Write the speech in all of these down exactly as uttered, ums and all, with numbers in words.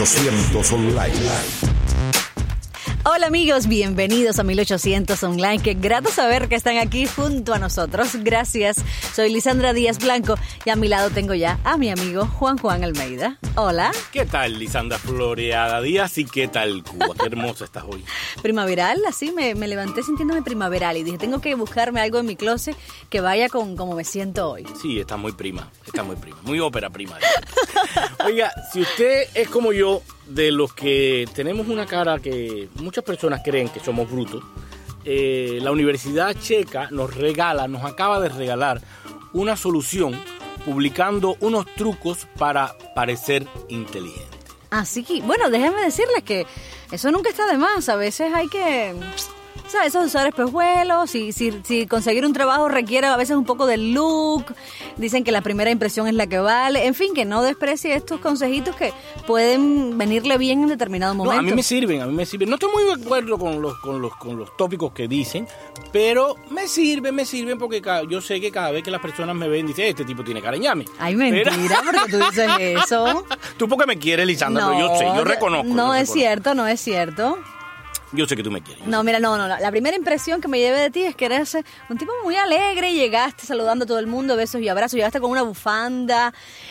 ochocientos Online. Hola amigos, bienvenidos a mil ochocientos Online. Qué grato saber que están aquí junto a nosotros. Gracias. Soy Lisandra Díaz Blanco y a mi lado tengo ya a mi amigo Juan Juan Almeida. Hola. ¿Qué tal, Lisandra Floreada Díaz? ¿Y qué tal, Cuba? Qué hermosa estás hoy. Primaveral, así me, me levanté sintiéndome primaveral y dije, tengo que buscarme algo en mi closet que vaya con como me siento hoy. Sí, está muy prima, está muy prima, muy ópera prima. Oiga, si usted es como yo, de los que tenemos una cara que muchas personas creen que somos brutos, eh, la Universidad Checa nos regala, nos acaba de regalar una solución publicando unos trucos para parecer inteligente. Así que, bueno, déjenme decirles que eso nunca está de más. A veces hay que, ¿sabes? Esos usar espejuelos, si, si, si conseguir un trabajo requiere a veces un poco de look. Dicen que la primera impresión es la que vale. En fin, que no desprecie estos consejitos que pueden venirle bien en determinado momento. No, a mí me sirven, a mí me sirven. No estoy muy de acuerdo con los, con los, con los tópicos que dicen, pero me sirven, me sirven porque cada, yo sé que cada vez que las personas me ven, dicen, este tipo tiene cara de ñame. Ay, mentira, pero... porque tú dices eso. Tú porque me quieres, Lisandra, no, pero yo sé, yo reconozco. No yo es reconozco. cierto, no es cierto. Yo sé que tú me quieres. No, mira, no, no, no. La primera impresión que me llevé de ti es que eres un tipo muy alegre. Llegaste saludando a todo el mundo, besos y abrazos. Llegaste con una bufanda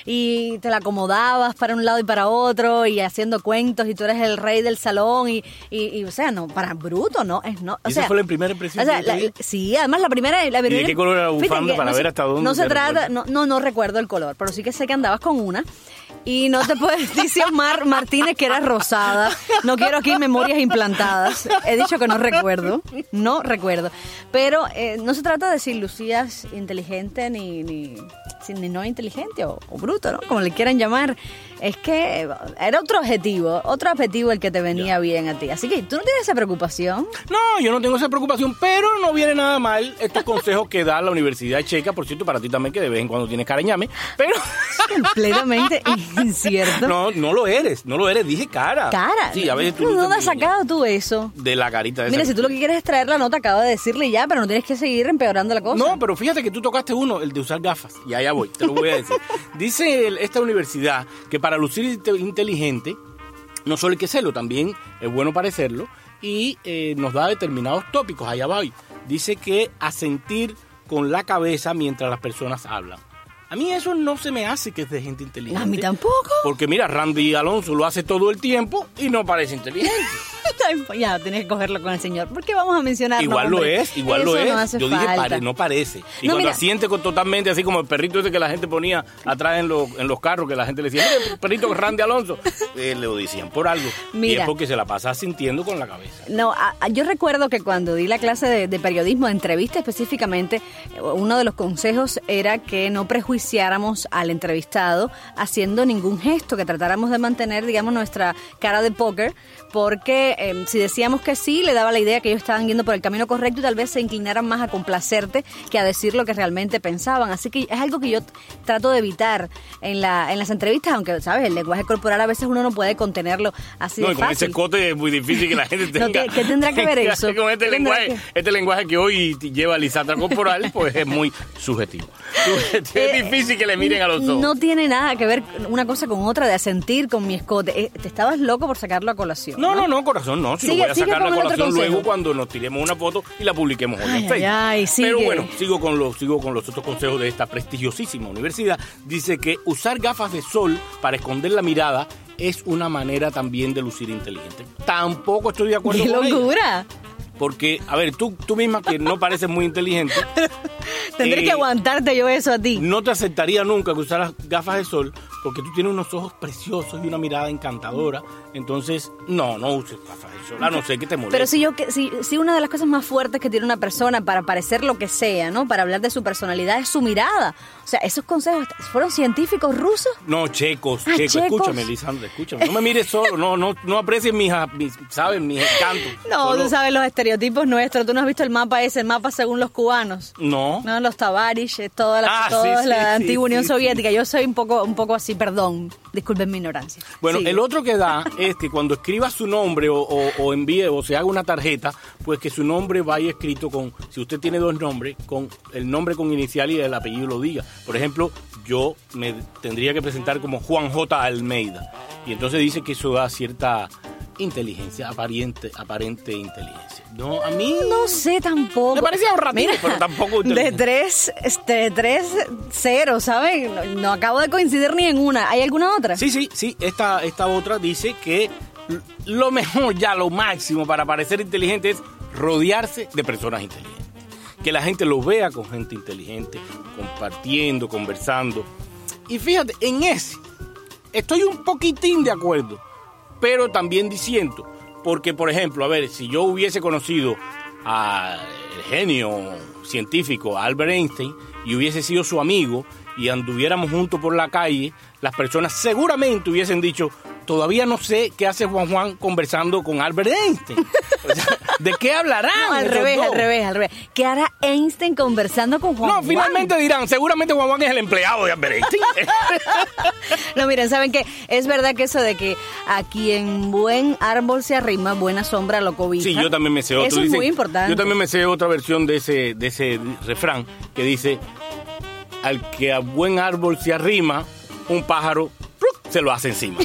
y te la acomodabas para un lado y para otro y haciendo cuentos y tú eres el rey del salón y, y, y o sea, no, para bruto, no. Es, no o ¿Esa sea, fue la primera impresión? O sea, que te la, sí, además la primera... La primera ¿Y de qué color era la bufanda para no ver se, hasta dónde? No se trata, recuerda? no, no, no recuerdo el color, pero sí que sé que andabas con una. Y no te puedes decir Mar Martínez que era rosada. No quiero aquí memorias implantadas. He dicho que no recuerdo. No recuerdo. Pero eh, no se trata de si lucías inteligente ni, ni, ni no inteligente o, o bruto, ¿no? Como le quieran llamar. Es que era otro objetivo, otro objetivo el que te venía ya. bien a ti. Así que tú no tienes esa preocupación. No, yo no tengo esa preocupación, pero no viene nada mal estos consejos que da la Universidad Checa. Por cierto, para ti también, que de vez en cuando tienes carañame, pero... Completamente incierto. No, no lo eres, no lo eres, dije cara. Cara. Sí, a veces tú... ¿De dónde has sacado tú eso? De la carita de Mira, esa si tú lo que quieres es traer la nota, acabo de decirle ya, pero no tienes que seguir empeorando la cosa. No, pero fíjate que tú tocaste uno, el de usar gafas. Y allá voy, te lo voy a decir. Dice el, esta universidad que para lucir inteligente, no solo hay que serlo, también es bueno parecerlo. Y eh, nos da determinados tópicos, allá voy. Dice que asentir con la cabeza mientras las personas hablan. A mí eso no se me hace que es de gente inteligente. A mí tampoco. Porque mira, Randy Alonso lo hace todo el tiempo y no parece inteligente. Ya, tienes que cogerlo con el señor. ¿Por qué vamos a mencionarlo? Igual hombre? lo es, igual eso lo es. No hace Yo dije, falta. pare, no parece. Y no, cuando mira. asiente con, totalmente así como el perrito ese que la gente ponía atrás en, lo, en los carros, que la gente le decía, mira, el perrito Randy Alonso. Eh, le lo decían por algo. Mira. Y es porque se la pasa asintiendo con la cabeza. No, a, a, yo recuerdo que cuando di la clase de, de periodismo, de entrevista específicamente, uno de los consejos era que no prejuiciáramos al entrevistado haciendo ningún gesto, que tratáramos de mantener, digamos, nuestra cara de póker, porque eh, si decíamos que sí, le daba la idea que ellos estaban yendo por el camino correcto y tal vez se inclinaran más a complacerte que a decir lo que realmente pensaban. Así que es algo que yo trato de evitar en la en las entrevistas, aunque, ¿sabes? El lenguaje corporal a veces uno no puede contenerlo así no, de y con fácil. ese cote es muy difícil que la gente tenga. No, ¿qué, ¿Qué tendrá que ver eso? Con este lenguaje, que... este lenguaje que hoy lleva Lisandra corporal, pues es muy subjetivo. Es eh, difícil que le miren a los ojos. No tiene nada que ver una cosa con otra de asentir con mi escote. Eh, te estabas loco por sacarlo a colación. No, no, no, no, corazón, no. Si sigue, lo voy a sacar a colación luego consejo. cuando nos tiremos una foto y la publiquemos hoy en Facebook. Ay, Pero bueno, sigo con los sigo con los otros consejos de esta prestigiosísima universidad. Dice que usar gafas de sol para esconder la mirada es una manera también de lucir inteligente. Tampoco estoy de acuerdo ¡Qué con ella. locura! Porque, a ver, tú, tú misma que no pareces muy inteligente. Tendré eh, que aguantarte yo eso a ti. No te aceptaría nunca que usaras gafas de sol porque tú tienes unos ojos preciosos y una mirada encantadora. Entonces, no, no uses gafas de sol. A no ser que te moleste. Pero si yo, si, si una de las cosas más fuertes que tiene una persona para parecer lo que sea, ¿no? Para hablar de su personalidad es su mirada. O sea, esos consejos, ¿fueron científicos rusos? No, checos, ah, checos. checos. Escúchame, Lisandra, escúchame. No me mires solo, no, no, no aprecies mis, mis, ¿sabes? Mis encantos. No, solo... tú sabes los estereotipos nuestros. ¿Tú no has visto el mapa ese, el mapa según los cubanos? No. No, los Tabarish, toda la, ah, toda sí, la sí, antigua sí, Unión sí, Soviética. sí. Yo soy un poco, un poco así sí, perdón, disculpen mi ignorancia. Bueno, sí. El otro que da es que cuando escriba su nombre o, o, o envíe o se haga una tarjeta, pues que su nombre vaya escrito con, si usted tiene dos nombres, con el nombre con inicial y el apellido lo diga. Por ejemplo, yo me tendría que presentar como Juan J. Almeida. Y entonces dice que eso da cierta inteligencia, aparente, aparente inteligencia. No, a mí... No sé tampoco. Me parecía ahorrativo, Mira, pero tampoco... De tres, de tres, cero, ¿saben? No, no acabo de coincidir ni en una. ¿Hay alguna otra? Sí, sí, sí. Esta, esta otra dice que lo mejor, ya lo máximo para parecer inteligente es rodearse de personas inteligentes. Que la gente lo vea con gente inteligente, compartiendo, conversando. Y fíjate, en ese estoy un poquitín de acuerdo, pero también diciendo, porque por ejemplo, a ver, si yo hubiese conocido al genio científico Albert Einstein y hubiese sido su amigo y anduviéramos juntos por la calle, las personas seguramente hubiesen dicho, todavía no sé qué hace Juan Juan conversando con Albert Einstein. O sea, ¿de qué hablarán? No, al revés, dos? al revés, al revés. ¿Qué hará Einstein conversando con Juan No, Juan? finalmente dirán, seguramente Juan Juan es el empleado de Albert Einstein. No, miren, ¿saben qué? Es verdad que eso de que a quien buen árbol se arrima, buena sombra lo cobija. Sí, yo también me sé otro. Eso es Dice, muy importante. Yo también me sé otra versión de ese, de ese refrán que dice, al que a buen árbol se arrima, un pájaro ¡pluc! Se lo hace encima.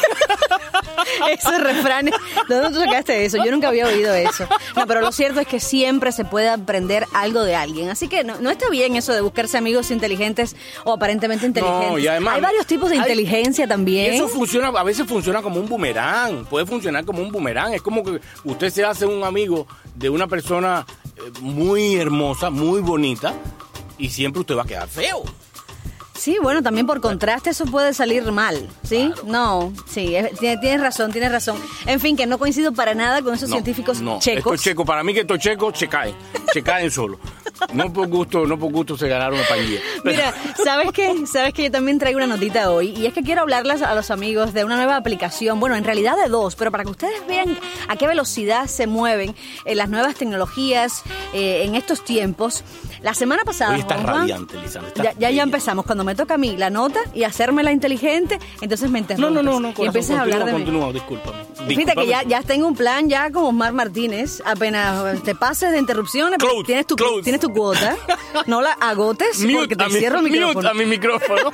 Esos refranes, ¿de dónde tú sacaste eso? Yo nunca había oído eso. No, pero lo cierto es que siempre se puede aprender algo de alguien. Así que no, no está bien eso de buscarse amigos inteligentes o aparentemente inteligentes. No, y además, hay varios tipos de hay, inteligencia también. Eso funciona, a veces funciona como un boomerang. Puede funcionar como un boomerang. Es como que usted se hace un amigo de una persona muy hermosa, muy bonita, y siempre usted va a quedar feo. Sí, bueno, también por contraste eso puede salir mal, ¿sí? Claro. No, sí, es, tienes, tienes razón, tienes razón. En fin, que no coincido para nada con esos no, científicos no. checos. Estos checos, para mí que estos checos se caen, se caen solo. No por gusto, no por gusto se ganaron una pandilla. Mira, ¿sabes qué? ¿Sabes que yo también traigo una notita hoy? Y es que quiero hablarles a los amigos de una nueva aplicación, bueno, en realidad de dos, pero para que ustedes vean a qué velocidad se mueven eh, las nuevas tecnologías eh, en estos tiempos. La semana pasada... Hoy estás Juan, radiante, Lisandra. Ya, ya, ya empezamos. Cuando me toca a mí la nota y hacérmela inteligente, entonces me interrumpes. No, no, no, no y empiezas a hablar de continúa, mí. discúlpame. Fíjate discúlpame. que ya, ya tengo un plan ya como Omar Martínez. Apenas te pases de interrupciones, Close, tienes, tu, close. tienes tu cuota. No la agotes Mute porque te a mi- cierro el micrófono. mute a mi micrófono.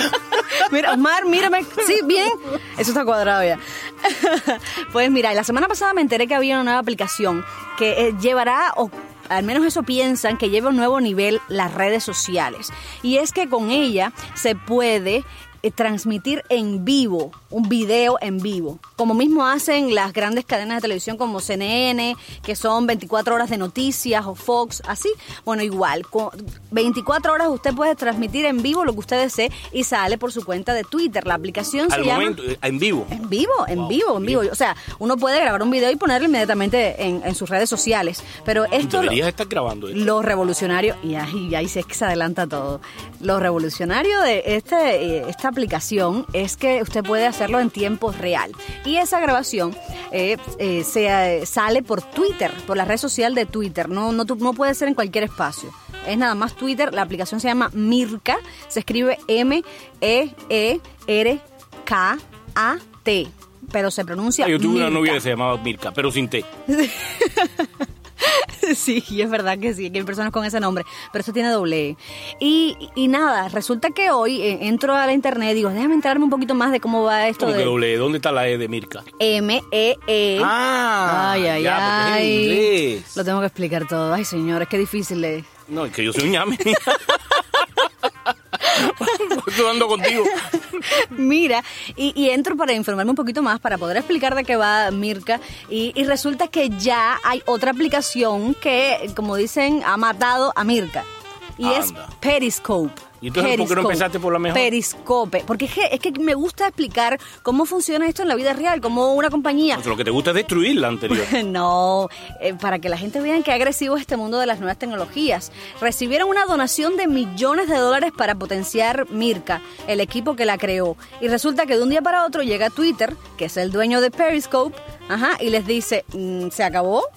Mira, Omar, mírame. Sí, bien. Eso está cuadrado ya. Pues mira, la semana pasada me enteré que había una nueva aplicación que eh, llevará, o al menos eso piensan, que lleva a un nuevo nivel las redes sociales. Y es que con ella se puede eh, transmitir en vivo, un video en vivo, como mismo hacen las grandes cadenas de televisión como C N N, que son veinticuatro horas de noticias, o Fox, así. Bueno, igual, con veinticuatro horas usted puede transmitir en vivo lo que usted desee y sale por su cuenta de Twitter. La aplicación Al se momento, llama... eh, en vivo. En vivo, en Wow, vivo, en vivo. bien. O sea, uno puede grabar un video y ponerlo inmediatamente en, en sus redes sociales. Pero esto... Deberías lo- estar grabando esto. Lo revolucionario, y ahí, y ahí se, se adelanta todo. Lo revolucionario de este, eh, esta aplicación es que usted puede hacerlo en tiempo real. Y esa grabación eh, eh, se, eh, sale por Twitter, por la red social de Twitter. No, no, tu- no puede ser en cualquier espacio. Es nada más Twitter. La aplicación se llama Mirka. Se escribe M E E R K A T. Pero se pronuncia Yo tuve una Mirka. novia que se llamaba Mirka, pero sin T. Sí, y es verdad que sí, que hay personas con ese nombre, pero eso tiene doble E. Y, y nada, resulta que hoy eh, entro a la internet y digo, déjame enterarme un poquito más de cómo va esto ¿Cómo que de doble? ¿Dónde está la E de Mirka? M E E. Ah, ay, ay, ya, porque es en ay. inglés. Lo tengo que explicar todo. Ay, señores, qué difícil es. No, es que yo soy un ñame. Estoy dando contigo. Mira, y, y entro para informarme un poquito más, para poder explicar de qué va Mirka, y, y resulta que ya hay otra aplicación que, como dicen, ha matado a Mirka, y Anda. es Periscope. ¿Y entonces por qué no empezaste por la mejor? Periscope, porque es que, es que me gusta explicar cómo funciona esto en la vida real, cómo una compañía... Lo que te gusta es destruir la anterior. No, eh, para que la gente vea qué agresivo es este mundo de las nuevas tecnologías. Recibieron una donación de millones de dólares para potenciar Mirka, el equipo que la creó. Y resulta que de un día para otro llega Twitter, que es el dueño de Periscope, ajá, y les dice, mm, se acabó.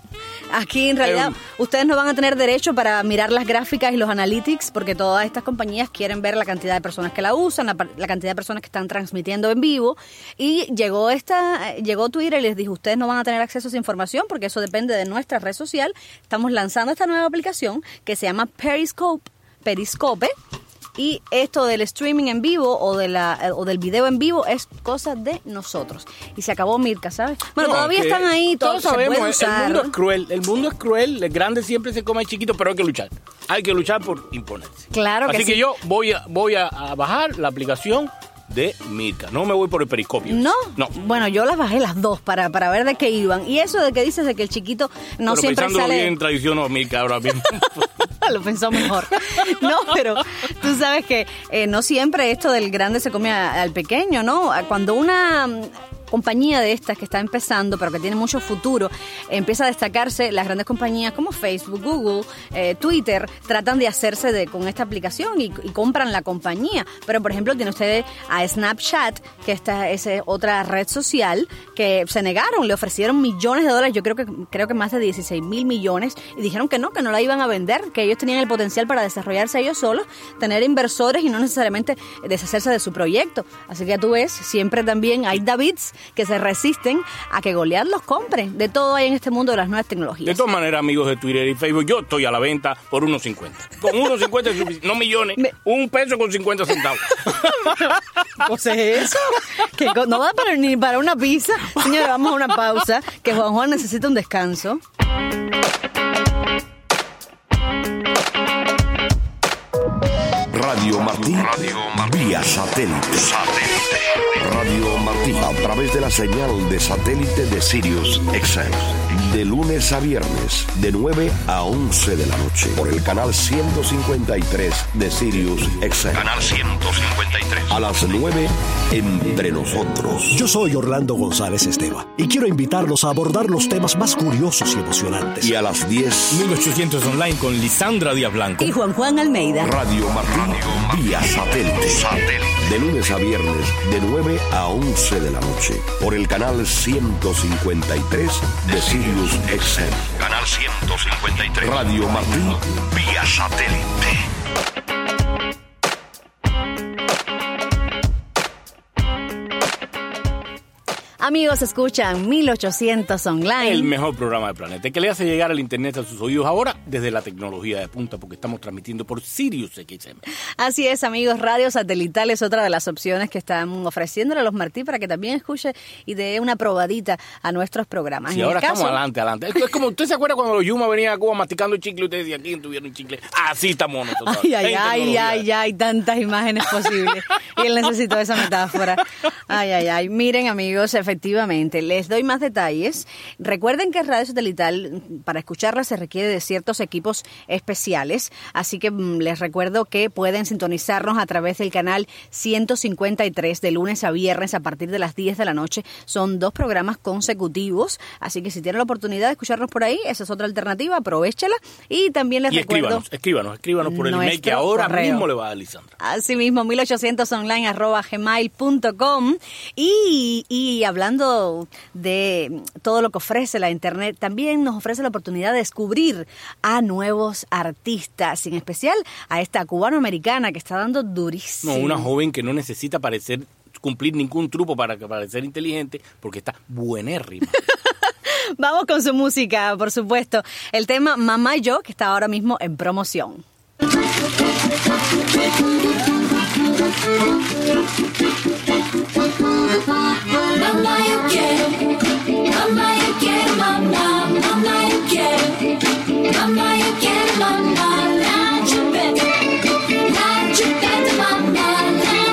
Aquí en realidad Eh, ustedes no van a tener derecho para mirar las gráficas y los analytics porque todas estas compañías quieren ver la cantidad de personas que la usan, la, la cantidad de personas que están transmitiendo en vivo y llegó esta llegó Twitter y les dijo, ustedes no van a tener acceso a esa información porque eso depende de nuestra red social. Estamos lanzando esta nueva aplicación que se llama Periscope, Periscope. Y esto del streaming en vivo o de la o del video en vivo es cosa de nosotros. Y se acabó Mirka, ¿sabes? Bueno, no, todavía están ahí, todos todo sabemos, se puede el, usar. el mundo es cruel, el mundo es cruel, el grande siempre se come al chiquito, pero hay que luchar. Hay que luchar por imponerse. Claro que Así sí. que yo voy a voy a, a bajar la aplicación de Mirka. No me voy por el periscopio. ¿No? No. Bueno, yo las bajé las dos para, para ver de qué iban. Y eso de que dices de que el chiquito no pero siempre pensándolo sale... bien, tradición o Mirka ahora mismo. Lo pensó mejor. No, pero tú sabes que eh, no siempre esto del grande se come a, al pequeño, ¿no? Cuando una compañía de estas que está empezando, pero que tiene mucho futuro, empieza a destacarse, las grandes compañías como Facebook, Google, eh, Twitter, tratan de hacerse de con esta aplicación y, y compran la compañía. Pero, por ejemplo, tiene usted a Snapchat, que esta es otra red social, que se negaron, le ofrecieron millones de dólares, yo creo que creo que más de dieciséis mil millones, y dijeron que no, que no la iban a vender, que ellos tenían el potencial para desarrollarse ellos solos, tener inversores y no necesariamente deshacerse de su proyecto. Así que ya tú ves, siempre también hay Davids que se resisten a que Goliat los compre. De todo hay en este mundo de las nuevas tecnologías. De todas maneras, amigos de Twitter y Facebook, yo estoy a la venta por uno cincuenta. Con uno cincuenta es suficiente, no millones, Me... un peso con cincuenta centavos. Pues es eso, que no da para, ni para una pizza. Señora, vamos a una pausa, que Juan Juan necesita un descanso. Radio Martí, Radio Martí, vía satélite. satélite. Radio Martí, a través de la señal de satélite de Sirius X M. De lunes a viernes, de nueve a once de la noche, por el canal ciento cincuenta y tres de Sirius X M. Canal ciento cincuenta y tres. A las nueve, Entre Nosotros. Yo soy Orlando González Esteva y quiero invitarlos a abordar los temas más curiosos y emocionantes. Y a las diez, mil ochocientos Online con Lisandra Díaz Blanco y Juan Juan Almeida. Radio Martí, Radio vía satélite. satélite. De lunes a viernes, de nueve a once de la noche, por el canal ciento cincuenta y tres de Sirius X M. Canal ciento cincuenta y tres. Radio Martí, vía satélite. Amigos, escuchan mil ochocientos Online. El mejor programa del planeta, que le hace llegar el internet a sus oídos ahora desde la tecnología de punta, porque estamos transmitiendo por Sirius X M. Así es, amigos, radio satelital es otra de las opciones que están ofreciéndole a los Martí para que también escuche y dé una probadita a nuestros programas. Sí, en ahora el caso, estamos adelante, adelante. Es como, ¿usted se acuerda cuando los Yuma venían a Cuba masticando el chicle y ustedes decían, ¿quién tuvieron un chicle? Así estamos nosotros. Ay, ay, ay, ay, ay, tantas imágenes posibles. Y él necesitó esa metáfora. Ay, ay, ay. Miren, amigos, efectivamente, les doy más detalles. Recuerden que radio satelital, para escucharla, se requiere de ciertos equipos especiales. Así que mmm, les recuerdo que pueden sintonizarnos a través del canal ciento cincuenta y tres de lunes a viernes a partir de las diez de la noche. Son dos programas consecutivos. Así que si tienen la oportunidad de escucharnos por ahí, esa es otra alternativa, aprovéchela. Y también les y recuerdo... escríbanos, escríbanos, escríbanos por el email que ahora correo. mismo le va a dar Lisandra. Así mismo, mil ochocientos online arroba gmail punto com. Y, y hablando de todo lo que ofrece la internet, también nos ofrece la oportunidad de descubrir a nuevos artistas, en especial a esta cubanoamericana que está dando durísimo. No, una joven que no necesita parecer cumplir ningún truco para parecer inteligente, porque está buenérrima. Vamos con su música, por supuesto. El tema Mamá y Yo, que está ahora mismo en promoción. Mamá, yo quiero, mamá, yo quiero, mamá, mamá, yo quiero, mamá, yo quiero, mamá, la chupeta, la chupeta, mamá,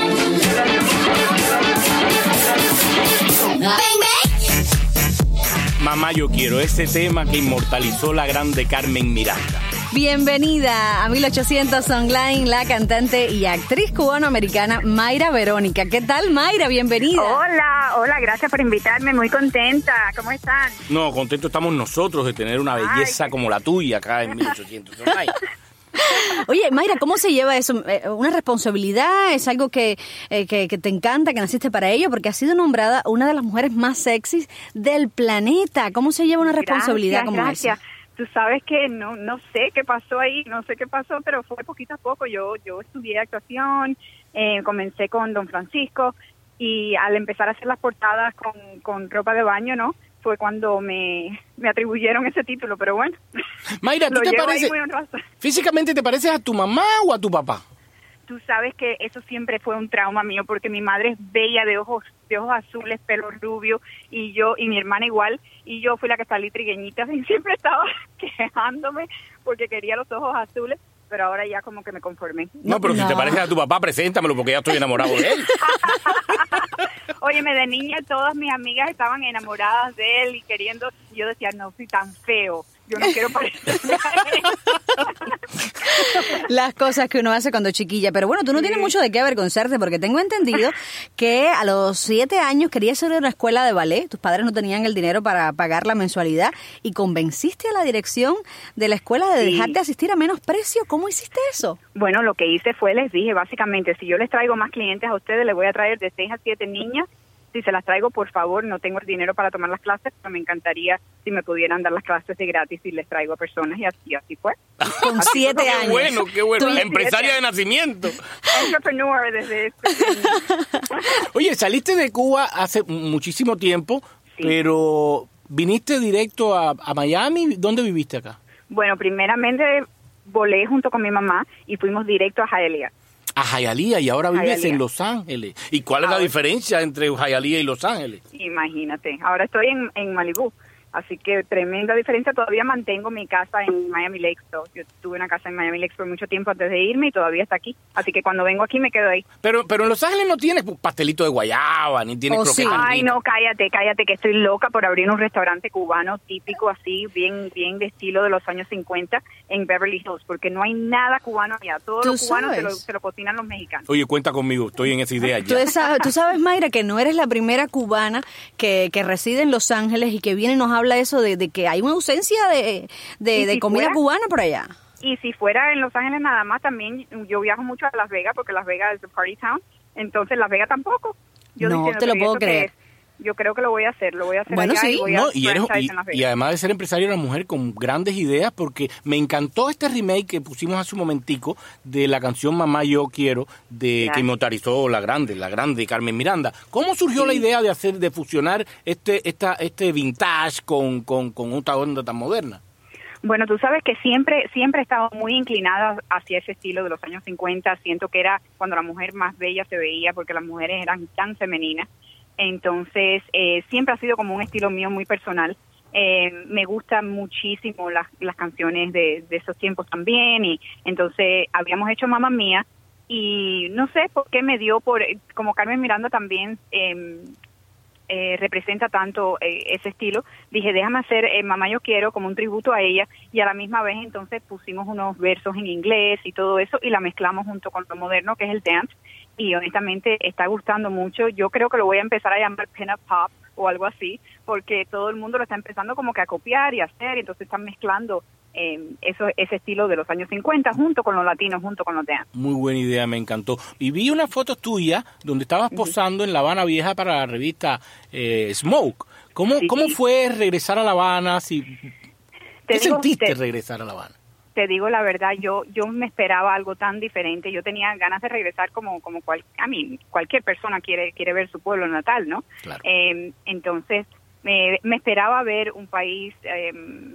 la bang, bang. Mamá, yo quiero, ese tema que inmortalizó la grande Carmen Miranda. Bienvenida a mil ochocientos Online, la cantante y actriz cubanoamericana Mayra Verónica. ¿Qué tal, Mayra? Bienvenida. Hola, hola, gracias por invitarme, muy contenta. ¿Cómo están? No, contentos estamos nosotros de tener una belleza Ay. como la tuya acá en mil ochocientos Online. Oye, Mayra, ¿cómo se lleva eso? ¿Una responsabilidad? ¿Es algo que, eh, que, que te encanta, que naciste para ello? Porque has sido nombrada una de las mujeres más sexys del planeta. ¿Cómo se lleva una responsabilidad gracias, como gracias. esa? Tú sabes que no no sé qué pasó ahí, no sé qué pasó, pero fue poquito a poco. Yo yo estudié actuación, eh, comencé con Don Francisco y al empezar a hacer las portadas con, con ropa de baño, ¿no? Fue cuando me, me atribuyeron ese título, pero bueno. Mayra, ¿tú lo te llevo pareces, ahí muy honrosa. físicamente te pareces a tu mamá o a tu papá? Tú sabes que eso siempre fue un trauma mío porque mi madre es bella, de ojos de ojos azules, pelo rubio, y yo y mi hermana igual, y yo fui la que salí trigueñita y siempre estaba quejándome porque quería los ojos azules, pero ahora ya como que me conformé. No, pero No. si te pareces a tu papá, preséntamelo porque ya estoy enamorado de él. Óyeme, de niña todas mis amigas estaban enamoradas de él y queriendo, y yo decía, no, soy tan feo, yo no quiero parecerme a él. Las cosas que uno hace cuando chiquilla. Pero bueno, tú no tienes mucho de qué avergonzarte porque tengo entendido que a los siete años querías ir a una escuela de ballet. Tus padres no tenían el dinero para pagar la mensualidad y convenciste a la dirección de la escuela de Sí. dejarte asistir a menos precio. ¿Cómo hiciste eso? Bueno, lo que hice fue, les dije, básicamente, si yo les traigo más clientes a ustedes, les voy a traer de seis a siete niñas. Si se las traigo, por favor, no tengo el dinero para tomar las clases, pero me encantaría si me pudieran dar las clases de gratis y les traigo a personas, y así, así fue. Con siete Qué años. bueno, qué bueno. Tú- Empresaria de nacimiento. Entrepreneur desde este. Oye, saliste de Cuba hace muchísimo tiempo, Sí. pero viniste directo a, a Miami. ¿Dónde viviste acá? Bueno, primeramente volé junto con mi mamá y fuimos directo a Hialeah. A Hialeah, y ahora vives Hialeah. en Los Ángeles. ¿Y cuál es la Ahora- diferencia entre Hialeah y Los Ángeles? Imagínate, ahora estoy en, en Malibú, así que tremenda diferencia. Todavía mantengo mi casa en Miami Lakes. So, yo tuve una casa en Miami Lakes por mucho tiempo antes de irme y todavía está aquí. Así que cuando vengo aquí me quedo ahí. Pero, pero en Los Ángeles no tienes pastelito de guayaba, ni tienes Oh, croquetas. sí. Ay, no, cállate, cállate, que estoy loca por abrir un restaurante cubano típico así, bien bien de estilo de los años cincuenta en Beverly Hills, porque no hay nada cubano allá. Todo Tú lo cubano se lo, sabes. se lo cocinan los mexicanos. Oye, cuenta conmigo, estoy en esa idea Tú ya. sabes, tú sabes, Mayra, que no eres la primera cubana que, que reside en Los Ángeles y que viene y nos habla eso de, de que hay una ausencia de, de, ¿Y de si comida fuera? cubana por allá. Y si fuera en Los Ángeles nada más, también yo viajo mucho a Las Vegas, porque Las Vegas es the party town, entonces Las Vegas tampoco. Yo No, diciendo, te lo ¿pero puedo esto qué creer. es? Yo creo que lo voy a hacer, lo voy a hacer Bueno, allá sí. y voy No, a y, eres, franchise y, en Las y Vegas. además de ser empresaria, era una mujer con grandes ideas, porque me encantó este remake que pusimos hace un momentico de la canción Mamá Yo Quiero, de Claro. que inmortalizó la grande, la grande Carmen Miranda. ¿Cómo surgió la idea de hacer, de fusionar este, esta, este vintage con, con, con esta onda tan moderna? Bueno, tú sabes que siempre siempre he estado muy inclinada hacia ese estilo de los años cincuenta. Siento que era cuando la mujer más bella se veía, porque las mujeres eran tan femeninas. Entonces, eh, siempre ha sido como un estilo mío muy personal. Eh, me gustan muchísimo las, las canciones de, de esos tiempos también. Y entonces habíamos hecho Mamma Mía y no sé por qué me dio por, como Carmen Miranda también eh, eh, representa tanto eh, ese estilo, dije, déjame hacer eh, Mamá Yo Quiero como un tributo a ella, y a la misma vez entonces pusimos unos versos en inglés y todo eso y la mezclamos junto con lo moderno que es el dance, y honestamente está gustando mucho. Yo creo que lo voy a empezar a llamar pin-up pop o algo así, porque todo el mundo lo está empezando como que a copiar y hacer, y entonces están mezclando eh, eso, ese estilo de los años cincuenta junto con los latinos, junto con los dance. Muy buena idea, me encantó. Y vi unas fotos tuyas donde estabas posando en La Habana Vieja para la revista eh, Smoke. ¿Cómo, Sí. ¿Cómo fue regresar a La Habana? Si, Te ¿Qué digo, sentiste te- regresar a La Habana? Te digo la verdad, yo yo me esperaba algo tan diferente. Yo tenía ganas de regresar como como cual, a mí cualquier persona quiere quiere ver su pueblo natal, ¿no? Claro. Eh, entonces me, me esperaba ver un país eh,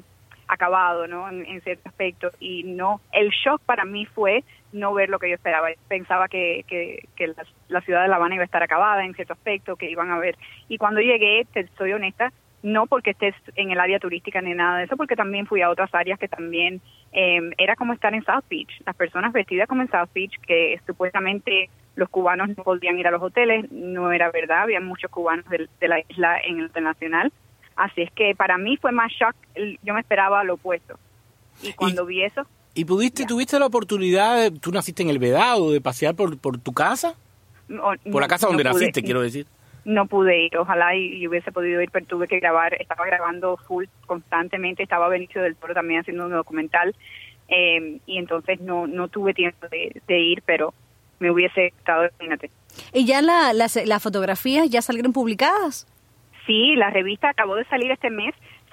acabado, ¿no? En, en cierto aspecto, y no. El shock para mí fue no ver lo que yo esperaba. Pensaba que que, que la, la ciudad de La Habana iba a estar acabada en cierto aspecto, que iban a ver. Y cuando llegué, te soy honesta, no porque estés en el área turística ni nada de eso, porque también fui a otras áreas que también eh, era como estar en South Beach. Las personas vestidas como en South Beach, que supuestamente los cubanos no podían ir a los hoteles, no era verdad. Había muchos cubanos de, de la isla en el internacional. Así es que para mí fue más shock. Yo me esperaba lo opuesto. Y cuando vi eso, ¿Y pudiste, tuviste la oportunidad, de- tú naciste en El Vedado, de pasear por, por tu casa? no- Por la no- casa donde no pude. naciste, quiero decir. No pude ir, ojalá y, y hubiese podido ir, pero tuve que grabar, estaba grabando full constantemente, estaba Benicio del Toro también haciendo un documental, eh, y entonces no no tuve tiempo de, de ir, pero me hubiese estado, imagínate. ¿Y ya la, las, las fotografías ya salieron publicadas? Sí, la revista acabó de salir este mes,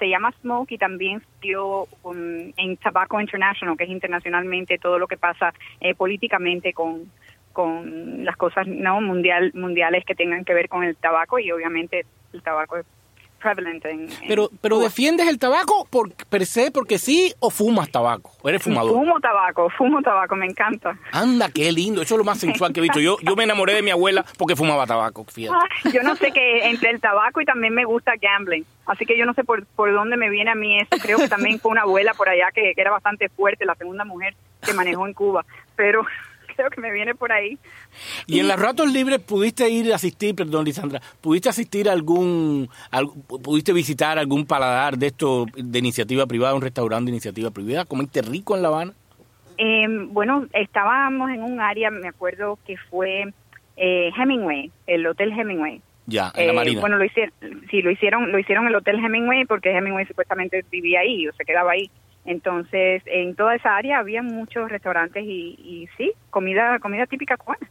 se llama Smoke y también dio um, en Tobacco International, que es internacionalmente todo lo que pasa eh, políticamente con con las cosas no mundial mundiales que tengan que ver con el tabaco, y obviamente el tabaco es prevalente en, pero en pero Cuba. ¿Defiendes el tabaco por per se porque sí o fumas tabaco? ¿O eres fumador? Fumo tabaco, fumo tabaco, me encanta. Anda, qué lindo, eso es lo más sensual que he visto. Yo yo me enamoré de mi abuela porque fumaba tabaco, fíjate. Ay, yo no sé qué, entre el tabaco y también me gusta gambling, así que yo no sé por, por dónde me viene a mí eso. Creo que también fue una abuela por allá que, que era bastante fuerte, la segunda mujer que manejó en Cuba, pero creo que me viene por ahí. Y en los ratos libres pudiste ir a asistir, perdón, Lisandra, pudiste asistir a algún, algún pudiste visitar algún paladar de esto de iniciativa privada, un restaurante de iniciativa privada, comiste rico en La Habana. Eh, bueno, estábamos en un área, me acuerdo que fue eh, Hemingway, el Hotel Hemingway. Ya, en la Eh, Marina. Bueno, lo hicieron, sí, lo hicieron, lo hicieron en el Hotel Hemingway porque Hemingway supuestamente vivía ahí o se quedaba ahí. Entonces, en toda esa área había muchos restaurantes y, y sí, comida comida típica cubana.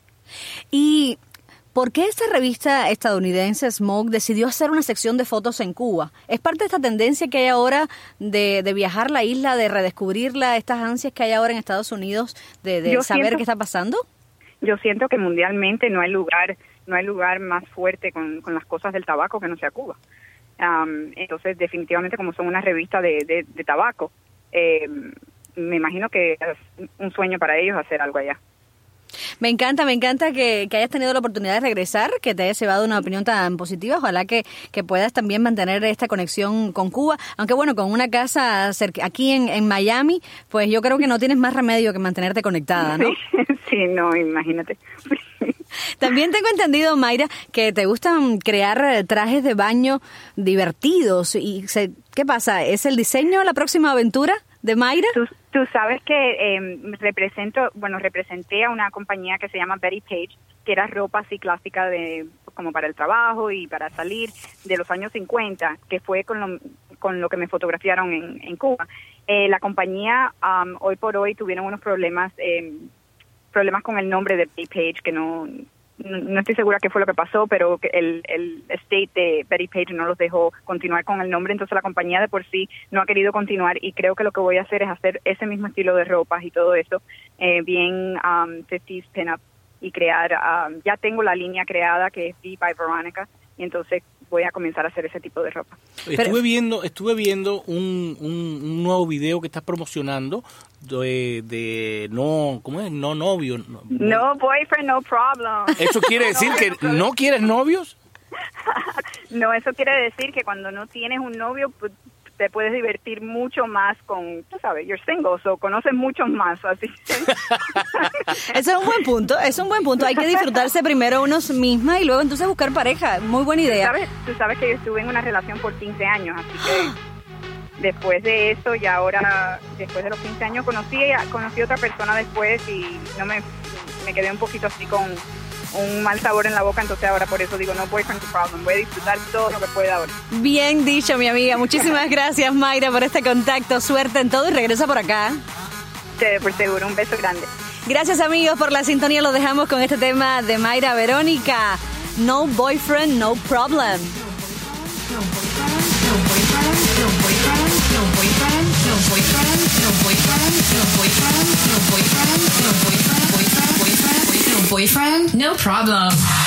¿Y por qué esta revista estadounidense Smoke decidió hacer una sección de fotos en Cuba? ¿Es parte de esta tendencia que hay ahora de, de viajar la isla, de redescubrirla, estas ansias que hay ahora en Estados Unidos de, de Yo saber siento- qué está pasando? Yo siento que mundialmente no hay lugar no hay lugar más fuerte con, con las cosas del tabaco que no sea Cuba. Um, entonces, definitivamente, como son una revista de, de, de tabaco, eh, me imagino que es un sueño para ellos hacer algo allá. Me encanta, me encanta que, que hayas tenido la oportunidad de regresar, que te hayas llevado una opinión tan positiva. Ojalá que, que puedas también mantener esta conexión con Cuba. Aunque bueno, con una casa cerca, aquí en, en Miami, pues yo creo que no tienes más remedio que mantenerte conectada, ¿no? Sí, sí, no, imagínate. También tengo entendido, Mayra, que te gustan crear eh, trajes de baño divertidos. Y se, ¿qué pasa? ¿Es el diseño la próxima aventura de Mayra? Tú, tú sabes que eh, represento, bueno, representé a una compañía que se llama Betty Page, que era ropa así clásica de como para el trabajo y para salir de los años cincuenta, que fue con lo, con lo que me fotografiaron en, en Cuba. Eh, la compañía um, hoy por hoy tuvieron unos problemas, eh, problemas con el nombre de Betty Page, que no no estoy segura qué fue lo que pasó, pero que el, el estate de Betty Page no los dejó continuar con el nombre, entonces la compañía de por sí no ha querido continuar, y creo que lo que voy a hacer es hacer ese mismo estilo de ropas y todo eso, eh, bien um, fifties pin-up, y crear, um, ya tengo la línea creada que es Be by Veronica, y entonces voy a comenzar a hacer ese tipo de ropa. Estuve Pero- viendo estuve viendo un, un, un nuevo video que estás promocionando de, de no, ¿cómo es? No novio. No, No boyfriend, no problem. ¿Eso quiere decir No, que no problem. no quieres novios? No, eso quiere decir que cuando no tienes un novio, pues, te puedes divertir mucho más con, tú sabes, you're single, o conoces muchos más, así que... Ese es un buen punto, es un buen punto. Hay que disfrutarse primero uno misma y luego entonces buscar pareja. Muy buena idea. ¿Sabes? Tú sabes que yo estuve en una relación por quince años, así que después de eso, y ahora, después de los quince años, conocí a, conocí a otra persona después y no me, me quedé un poquito así con un mal sabor en la boca, entonces ahora por eso digo, no boyfriend, no problem, voy a disfrutar todo lo que pueda ahora. Bien dicho, mi amiga. Muchísimas gracias, Mayra, por este contacto. Suerte en todo y regresa por acá. Te- Por seguro, un beso grande. Gracias, amigos, por la sintonía. Lo dejamos con este tema de Mayra Verónica. No boyfriend, no problem. Boyfriend, no problem.